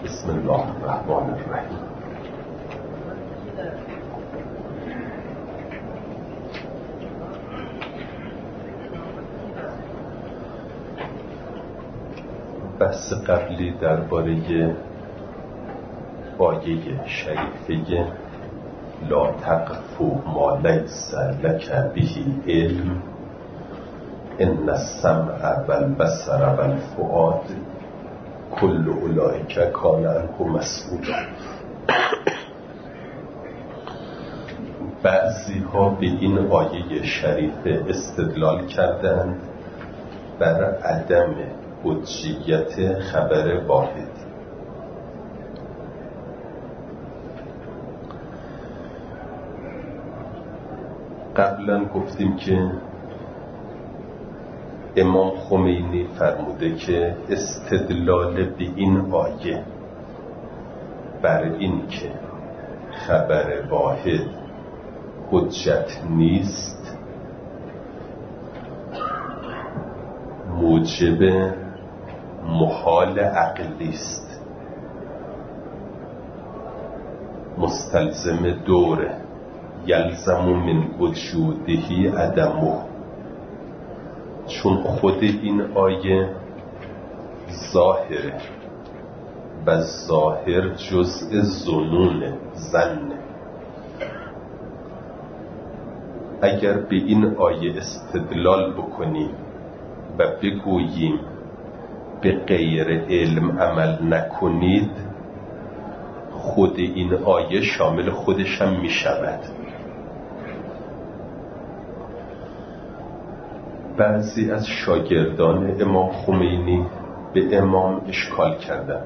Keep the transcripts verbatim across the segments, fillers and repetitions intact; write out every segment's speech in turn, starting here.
بسم الله الرحمن الرحیم. بحث قبلی درباره آیه شریفه لا تقف ما لیس لک به علم ان السمع والبصر والفؤاد کل اولئک کان عنه مسئولا. بعضی ها به این آیه شریفه استدلال کردند بر عدم حجیت خبر واحد. قبلا گفتیم که امام خمینی فرموده که استدلال به این آیه بر این که خبر واحد حجت نیست موجب محال عقلی است، مستلزم دوره، یلزم من وجوده عدمه، چون خود این آیه ظاهره و ظاهر جزء ظنون ظن. اگر به این آیه استدلال بکنیم و بگوییم به غیر علم عمل نکنید، خود این آیه شامل خودش هم می شود. بعضی از شاگردان امام خمینی به امام اشکال کردند،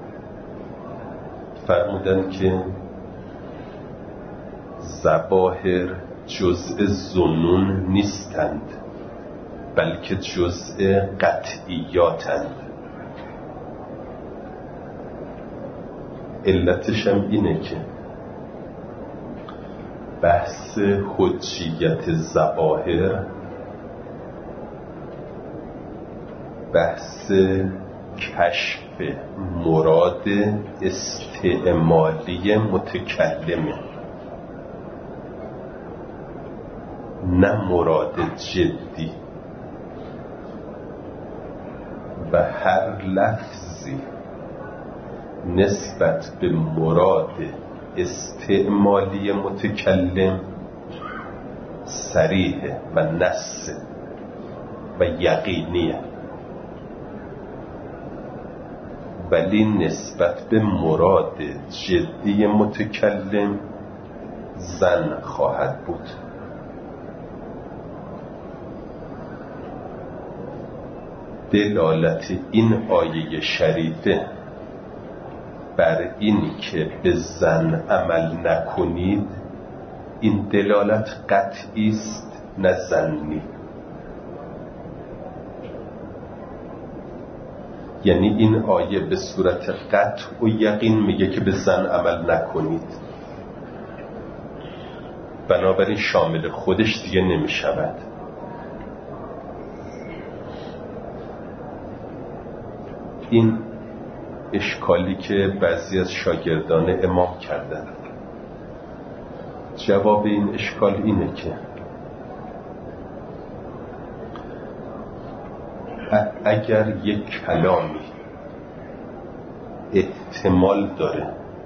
فرمودند که ظواهر جزء ظنون نیستند بلکه جزء قطعیاتند. علتش هم اینه که بحث حجیت ظواهر بحث کشف مراد استعمالی متکلمه، نه مراد جدی، و هر لفظی نسبت به مراد استعمالی متکلم صریح و نص و یقینیه، ولی نسبت به مراد جدی متکلم ظن خواهد بود. دلالت این آیه شریفه بر این که به ظن عمل نکنید، این دلالت قطعی است نه ظنی. یعنی این آیه به صورت قطع و یقین میگه که به ظن عمل نکنید، بنابراین شامل خودش دیگه نمیشود. این اشکالی که بعضی از شاگردان امام کردند. جواب این اشکال اینه که اگر یک کلامی احتمال داره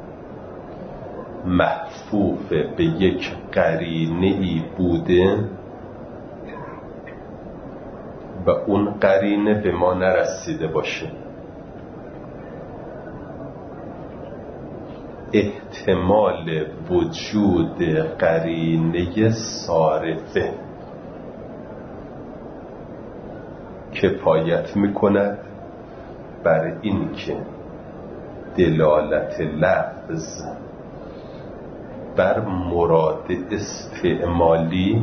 محفوف به یک قرینه‌ای بوده و اون قرینه به ما نرسیده باشه، احتمال وجود قرینه صارفه کفایت میکند بر این که دلالت لفظ بر مراد استعمالی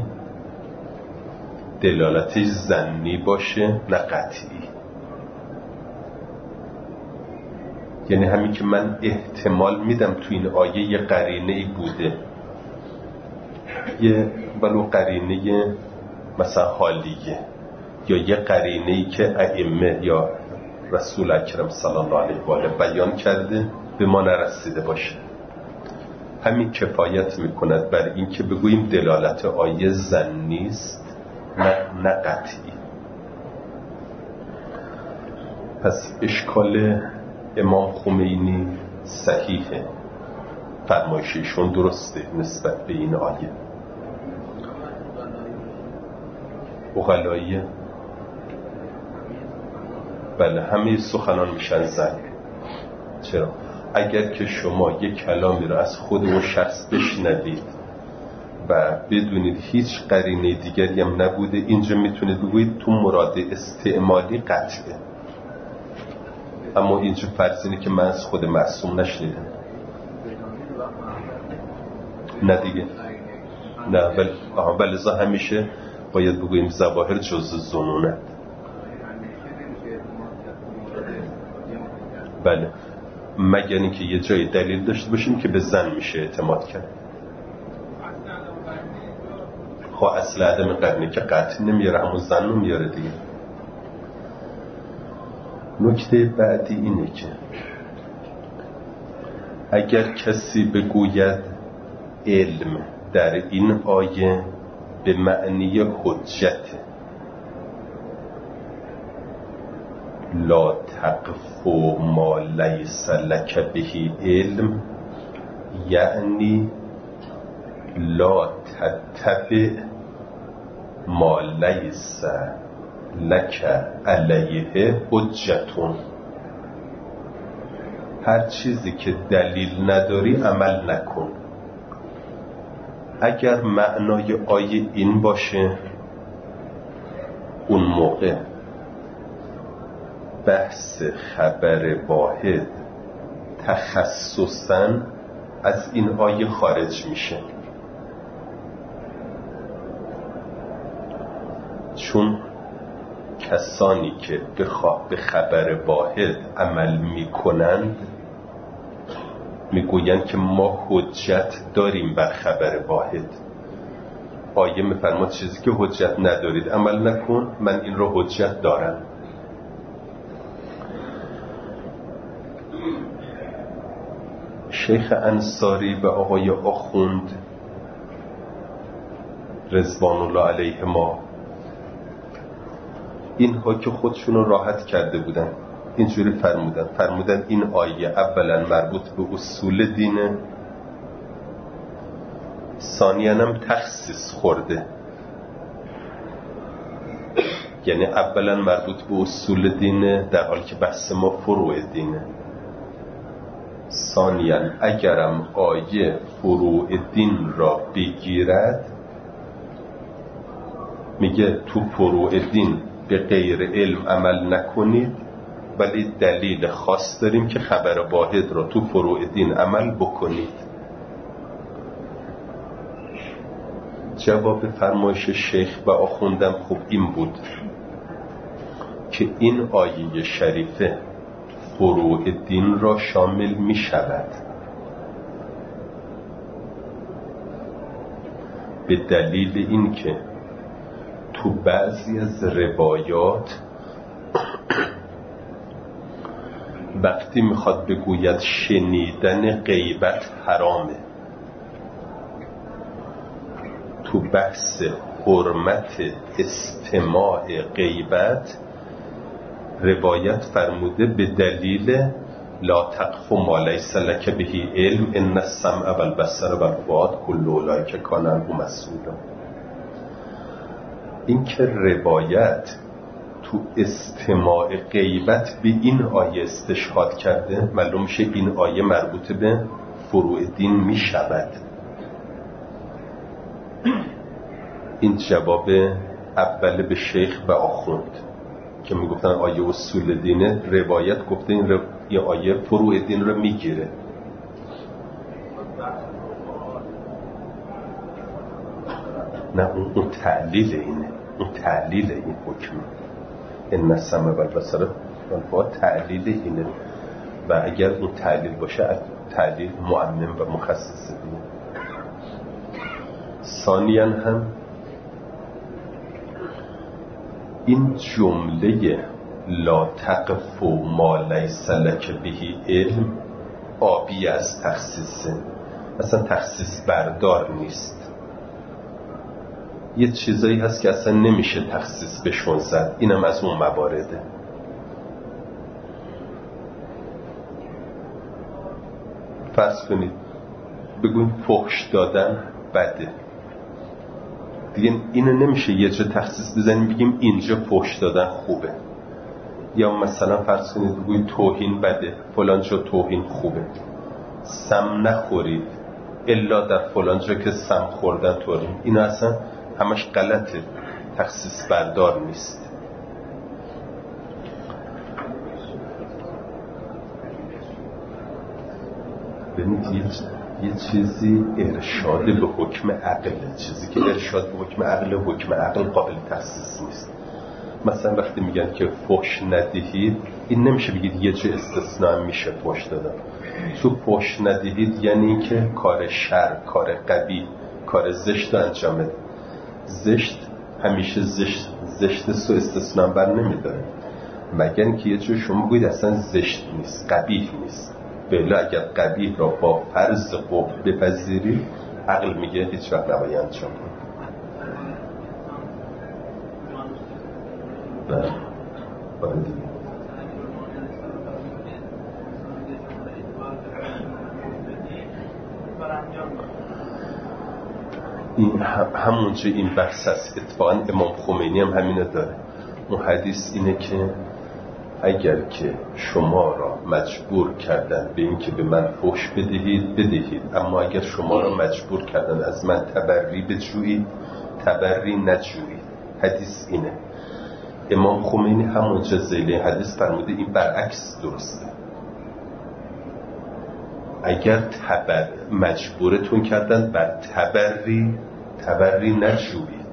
دلالتش ظنی باشه نه قطعی. یعنی همین که من احتمال میدم تو این آیه یه قرینه‌ای بوده، یه ولو قرینه مثلا حالیه یا یه قرینه‌ای که ائمه یا رسول اکرم صلی الله علیه و آله بیان کرده به ما نرسیده باشه. همین کفایت میکند بر این که بگوییم دلالت آیه ظنی است نه نه قطعی. پس اشکال امام خمینی صحیحه، فرمایششون درسته نسبت به این آیه. اغلاییه بله همه سخنان میشن زن. چرا؟ اگر که شما یک کلامی رو از خود اون شخص بشنوید و بدونید هیچ قرینه دیگری هم نبوده، اینجا میتونید بگویید تو مراد استعمالی قطعه. اما اینجا فرض اینه که من از خود معصوم نشنیدم. نه دیگه نه بل آها بلزا همیشه باید بگوییم ظواهر جز ظنونت. بله مگر اینکه یه جای دلیل داشته باشیم که به زن میشه اعتماد کرد. خب اصل عدم قرنه که قطع نمیاره، همون زن رو میاره دیگه. نکته بعدی اینه که اگر کسی بگوید علم در این آیه به معنی حجت، لا تقف ما لیس لک به علم، یعنی لا تتبع ما لیس لک علیه حجتون، هر چیزی که دلیل نداری عمل نکن. اگر معنای آیه این باشه اون موقع بحث خبر واحد تخصصاً از این آیه خارج میشه، چون کسانی که به خبر واحد عمل میکنند میگویند که ما حجت داریم بر خبر واحد. آیه میفرماد چیزی که حجت ندارید عمل نکن، من این رو حجت دارم. شیخ انصاری و آقای آخوند رضوان الله علیهما اینها که خودشون رو راحت کرده بودن اینجوری فرمودن فرمودن این آیه اولا مربوط به اصول دینه، ثانیاً هم تخصیص خورده، یعنی اولا مربوط به اصول دینه در حالی که بحث ما فروع دینه، ثانیاً اگرم آیه فروع دین را بگیرد میگه تو فروع دین به غیر علم عمل نکنید، ولی دلیل خاص داریم که خبر واحد را تو فروع دین عمل بکنید. جواب فرمایش شیخ و آخوندم خوب این بود که این آیه شریفه فروع دین را شامل می شود، به دلیل این که تو بعضی از روایات وقتی میخواد بگوید شنیدن غیبت حرامه، تو بحث حرمت استماع غیبت روایت فرموده به دلیل لا تقف ما لیس لک به علم ان السمع والبصر والفؤاد کل اولئک کان عنه مسئولا. این که روایت تو استماع غیبت به این آیه استشهاد کرده، معلوم میشه این آیه مربوط به فروع دین میشود. این جواب اول به شیخ و آخوند که میگفتن آیه اصول دینه، روایت گفته این رو... یه آیه فروع دین رو میگیره. نه اون, اون تعلیل اینه، اون تعلیل این حکم این السمع والبصر والفؤاد تعلیل اینه، و اگر اون تعلیل باشه تعلیل معمم و مخصص دینه. ثانیاً هم این جمله لا تقف ما لیس لک به علم آبی از تخصیصه، اصلا تخصیص بردار نیست. یه چیزایی هست که اصلا نمیشه تخصیص بهشون زد، اینم از اون موارده. فرض کنید بگوین فحش دادن بده، دیگه اینو نمیشه یه جا تخصیص بزنیم بگیم اینجا فحش دادن خوبه. یا مثلا فرض کنید بگوین توهین بده، فلان جا توهین خوبه. سم نخورید الا در فلان جا که سم خوردن توهین، اینو اصلا همش غلطه، تخصیص بردار نیست. ببینید یه چیزی ارشاد به حکم عقله، چیزی که ارشاد به حکم عقله، حکم عقل قابل تخصیص نیست. مثلا وقتی میگن که فحش ندهید، این نمیشه بگید یه جا استثناء میشه فحش دادن. تو فحش ندهید یعنی که کار شر، کار قبیح، کار زشت رو انجام بده. زشت همیشه زشت زشت سو استثناء بر نمیداره، مگر اینکه یه جور شما بگید اصلا زشت نیست، قبیح نیست. بله اگر قبیح را با فرض قبح بپذیری، عقل میگه هیچ وقت نباید انجام کنی. بله بله این هم همونجا این بحث است. اتفاقا امام خمینی هم همینه داره. اون حدیث اینه که اگر که شما را مجبور کردن به این که به من فحش بدهید بدهید، اما اگر شما را مجبور کردن از من تبری بجویید تبری نجویید. حدیث اینه. امام خمینی همونجا ذیل حدیث فرموده این برعکس درسته. اگر تبر مجبورتون کردن بر تبری تبری نجویید،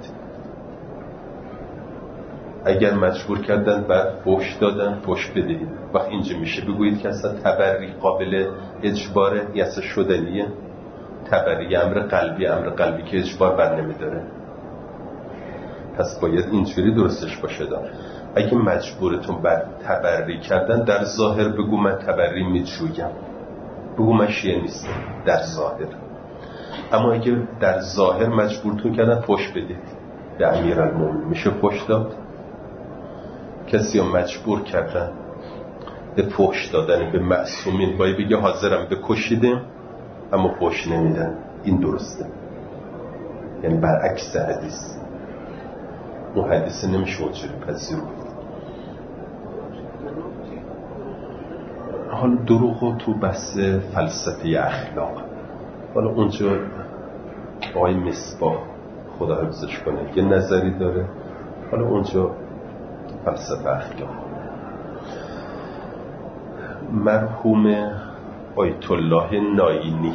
اگر مجبور کردن بر فحش دادن فحش بدهید. وقت اینجا میشه بگویید که اصلا تبری قابل اجباره یا اصلا شدنیه؟ تبری امر قلبی، امر قلبی که اجبار بر نمیداره. پس باید اینجوری درستش باشه دار. اگه مجبورتون بر تبری کردن، در ظاهر بگو من تبری میجویم، بگو من شیعه نیستم در ظاهر. اما اگه در ظاهر مجبورتون کردن فحش بدید به امیرالمومنین، میشه فحش داد؟ کسی رو مجبور کردن به فحش دادن به معصومین، باید بگه حاضرم بکشیدم اما فحش نمیدن. این درسته، یعنی برعکس حدیث. اون حدیث نمیشه اونجوری پذیرفت. حالا دروغ تو بحث فلسفه اخلاق، حالا اونجا آقای مصباح خدا حفظش کنه یه نظری داره. حالا اونجا فلسفه اخلاق، مرحوم آیت الله ناینی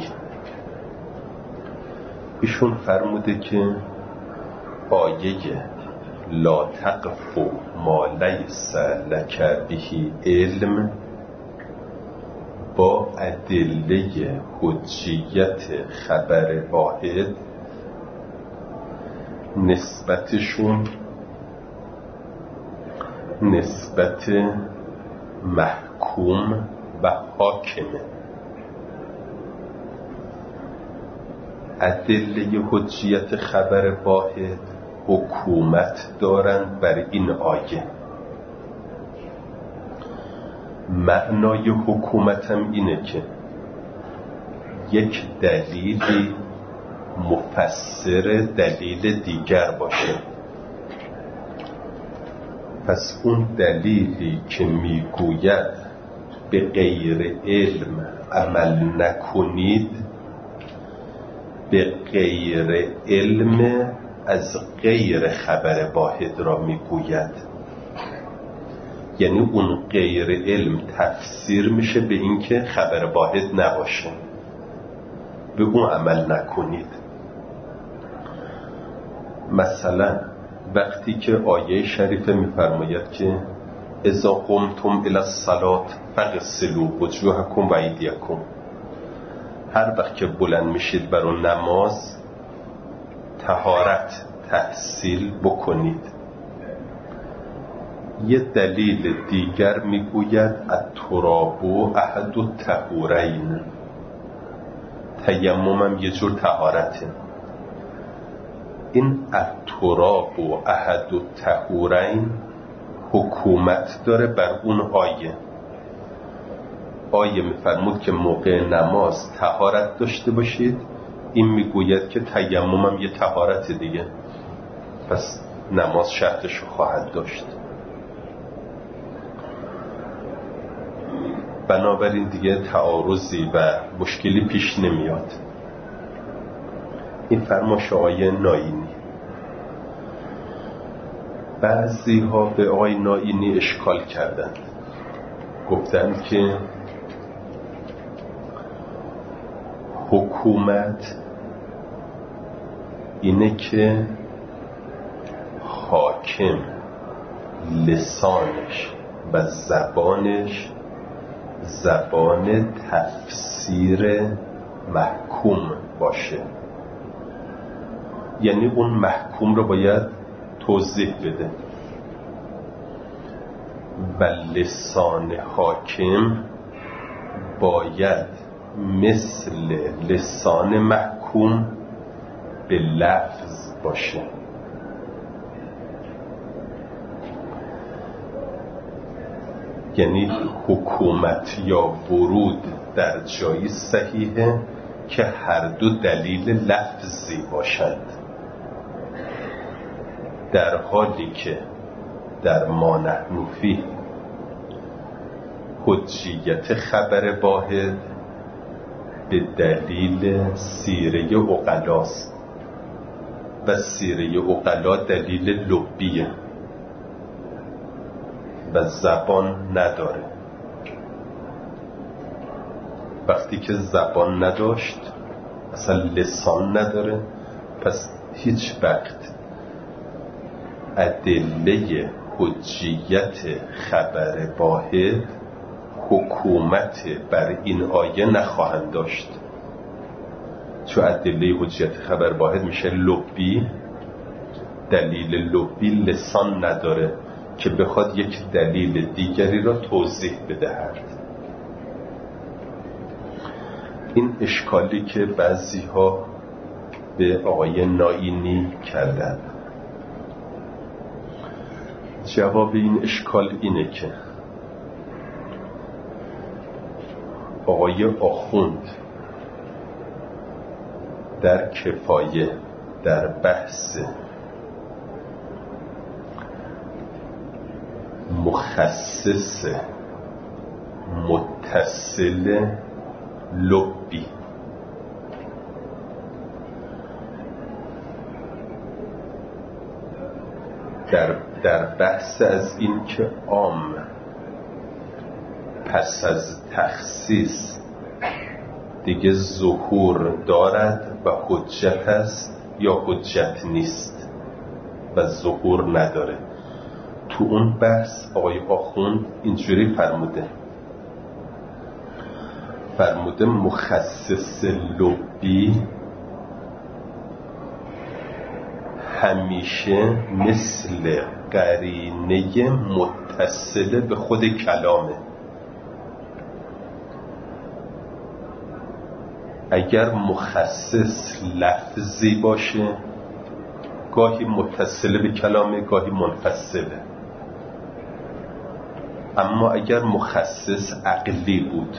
ایشون فرموده که آیه لا تقف ما لیس لک به علم با ادله حجیت خبر واحد نسبتشون نسبت محکوم و حاکمه. ادله حجیت خبر واحد حکومت دارند بر این آیه. معنای حکومت هم اینه که یک دلیلی مفسر دلیل دیگر باشه. پس اون دلیلی که میگوید به غیر علم عمل نکنید، به غیر علم از غیر خبر واحد را میگوید. یعنی اون غیر علم تفسیر میشه به این که خبر واحد نباشه، به اون عمل نکنید. مثلا وقتی که آیه شریفه میفرماید که اذا قمتم الی الصلاة فاغسلوا وجوهکم و ایدیکم، هر وقت که بلند میشید برای نماز طهارت تحصیل بکنید. یه دلیل دیگر میگوید التراب احد الطهورین، تیممم یه جور طهارته. این التراب احد الطهورین حکومت داره بر اون آیه. آیه میفرمود که موقع نماز طهارت داشته باشید، این میگوید که تیممم یه طهارت دیگه، پس نماز شرطشو خواهد داشت. بنابراین دیگه تعارضی و مشکلی پیش نمیاد. این فرمایش آقای ناینی. بعضی ها به آقای ناینی اشکال کردند، گفتند که حکومت اینه که حاکم لسانش و زبانش زبان تفسیر محکوم باشه، یعنی اون محکوم رو باید توضیح بده و لسان حاکم باید مثل لسان محکوم به لفظ باشه. یعنی حکومت یا ورود در جایی صحیحه که هر دو دلیل لفظی باشند، در حالی که در ما نحن فیه حجیت خبر واحد به دلیل سیره عقلاست و سیره عقلا دلیل لبیه و زبان نداره. وقتی که زبان نداشت، اصلا لسان نداره، پس هیچ وقت ادله حجیت خبر واحد حکومت بر این آیه نخواهند داشت، چون ادله حجیت خبر واحد میشه لبی، دلیل لبی لسان نداره که بخواد یک دلیل دیگری را توضیح بدهد. این اشکالی که بعضی ها به آقای ناینی کردند. جواب این اشکال اینه که آقای آخوند در کفایه در بحث مخصص متصل لبی در در بحث از این که عام پس از تخصیص دیگه ظهور دارد و حجت است یا حجت نیست و ظهور نداره، تو اون بحث آقای آخوند اینجوری فرموده فرموده مخصص لبی همیشه مثل قرینه متصله به خود کلامه. اگر مخصص لفظی باشه گاهی متصله به کلامه، گاهی منفصله. اما اگر مخصص عقلی بود،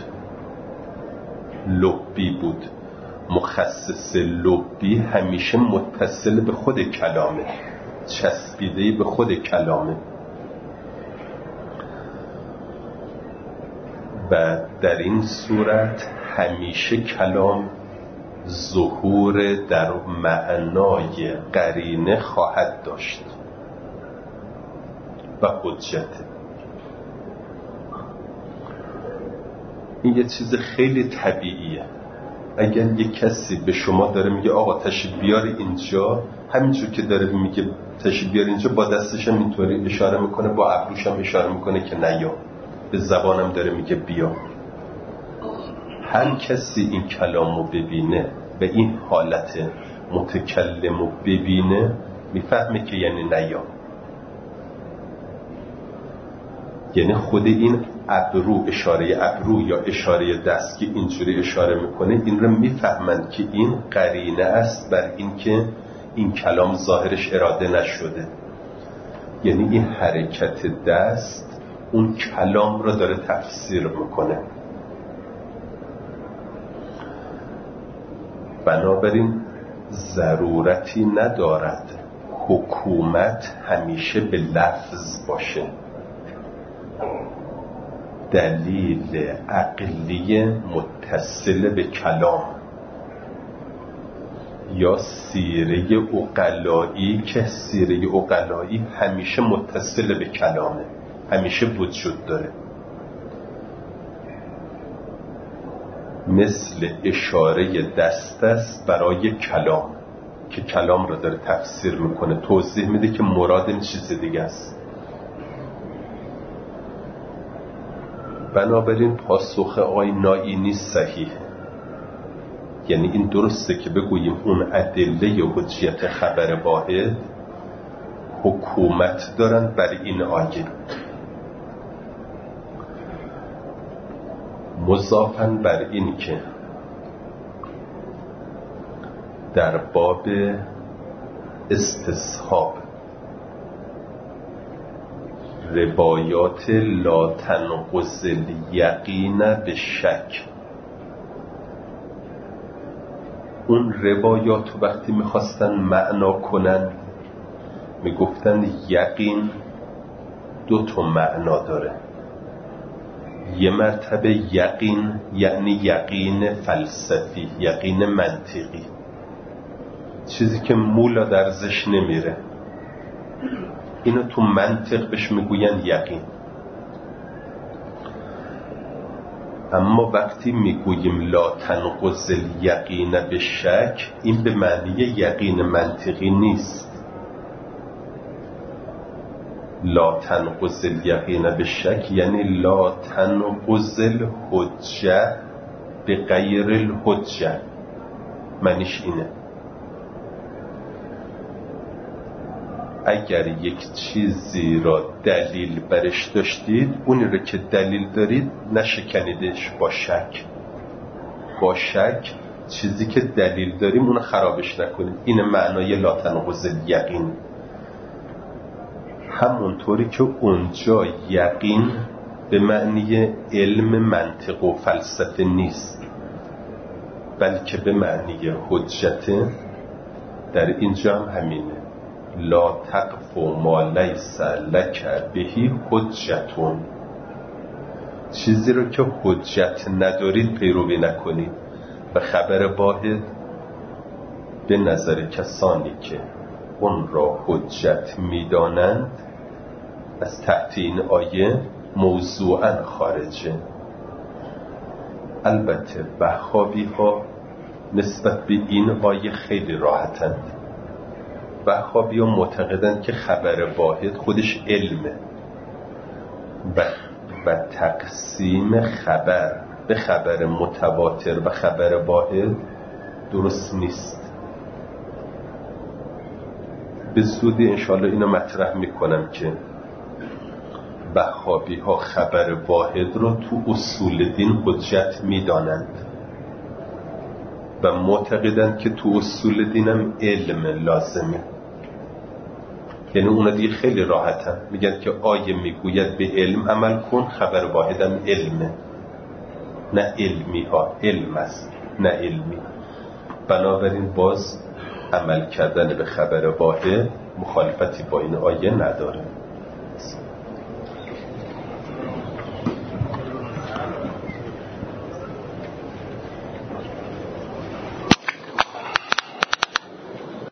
لبی بود، مخصص لبی همیشه متصل به خود کلامه، چسبیده به خود کلامه و در این صورت همیشه کلام ظهور در معنای قرینه خواهد داشت و حجت. این یه چیز خیلی طبیعیه. اگر یک کسی به شما داره میگه آقا تشریف بیار اینجا، همینجور که داره میگه تشریف بیار اینجا با دستش هم اینطوری اشاره میکنه، با ابروش هم اشاره میکنه که نیا، به زبانم داره میگه بیا. هر کسی این کلامو ببینه و این حالت متکلمو ببینه میفهمه که یعنی نیا. یعنی خود این ابرو، اشاره ابرو یا اشاره دست که اینجوری اشاره میکنه، این رو میفهمند که این قرینه است بر این که این کلام ظاهرش اراده نشده. یعنی این حرکت دست اون کلام رو داره تفسیر میکنه. بنابراین ضرورتی ندارد حکومت همیشه به لفظ باشه. دلیل عقلی متصل به کلام یا سیره عقلایی که سیره عقلایی همیشه متصل به کلامه، همیشه وجود داره. مثل اشاره دست است برای کلام که کلام رو داره تفسیر میکنه، توضیح میده که مراد این چیز دیگه است. بنابراین پاسخ آقای نائینی صحیح. یعنی این درسته که بگوییم اون ادله حجیت خبر واحد حکومت دارن بر این آیه. مضافاً بر این که در باب استصحاب روایات لا تنقض الیقین به شک، اون روایات رو وقتی میخواستن معنا کنن میگفتن یقین دو تا معنا داره. یه مرتبه یقین یعنی یقین فلسفی، یقین منطقی، چیزی که مولا درزش نمیره، اینو تو منطق بهش میگوین یقین. اما وقتی میگوییم لا تنقض الیقین به شک، این به معنی یقین منطقی نیست. لا تنقض الیقین به شک یعنی لا تنقض الحجه به غیر الحجه، معنیش اینه. اگر یک چیزی را دلیل برش داشتید، اونی را که دلیل دارید نشکنیدش با شک. با شک چیزی که دلیل داریم اونو خرابش نکنید. این معنای لا تنقض الیقین. همونطوری که اونجا یقین به معنی علم منطق و فلسفه نیست، بلکه به معنی حجت، در اینجا هم همینه. لا تقف ما لیس لک بهی حجتون، چیزی رو که حجت ندارید پیروی نکنید. و خبر واحد به نظر کسانی که اون را حجت میدانند از تحت این آیه موضوعاً خارجه. البته وهابی ها نسبت به این آیه خیلی راحتند. وهابی ها معتقدند که خبر واحد خودش علمه و, و تقسیم خبر به خبر متواتر و خبر واحد درست نیست. به زودی انشاءالله اینو مطرح میکنم که وهابی ها خبر واحد رو تو اصول دین حجت میدانند و معتقدند که تو اصول دینم علم لازمه. یعنی اونا دیگه خیلی راحتن، میگن که آیه میگوید به علم عمل کن، خبر واحدم علمه، نه علمی ها، علم است نه علمی. بنابراین باز عمل کردن به خبر واحد مخالفتی با این آیه نداره.